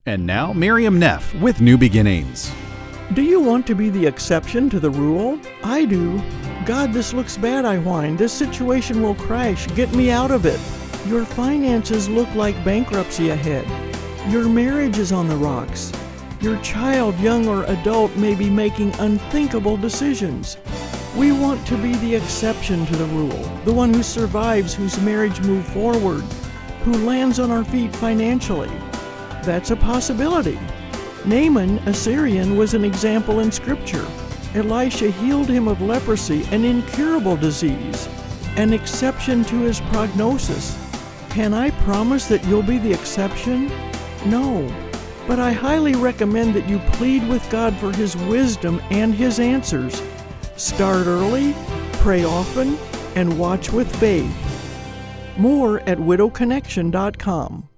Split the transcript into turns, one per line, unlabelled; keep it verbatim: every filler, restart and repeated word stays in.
And now, Miriam Neff with New Beginnings.
Do you want to be the exception to the rule? I do. God, this looks bad, I whine. This situation will crash. Get me out of it. Your finances look like bankruptcy ahead. Your marriage is on the rocks. Your child, young or adult, may be making unthinkable decisions. We want to be the exception to the rule, the one who survives, whose marriage moves forward, who lands on our feet financially. That's a possibility. Naaman, a Syrian, was an example in Scripture. Elisha healed him of leprosy, an incurable disease, an exception to his prognosis. Can I promise that you'll be the exception? No, but I highly recommend that you plead with God for His wisdom and His answers. Start early, pray often, and watch with faith. More at widow connection dot com.